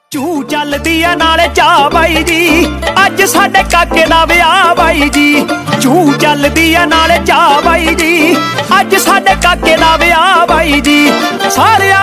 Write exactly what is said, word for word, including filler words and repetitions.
ਚੂ ਚੱਲਦੀ ਆ ਨਾਲੇ ਚਾਹ ਬਾਈ ਜੀ, ਅੱਜ ਸਾਡੇ ਕਾਕੇ ਦਾ ਵਿਆਹ ਬਾਈ ਜੀ। ਚੂ ਚੱਲਦੀ ਆ ਨਾਲੇ ਚਾਹ ਬਾਈ ਜੀ, ਅੱਜ ਸਾਡੇ ਕਾਕੇ ਦਾ ਵਿਆਹ ਬਾਈ ਜੀ। ਸਾਰੇ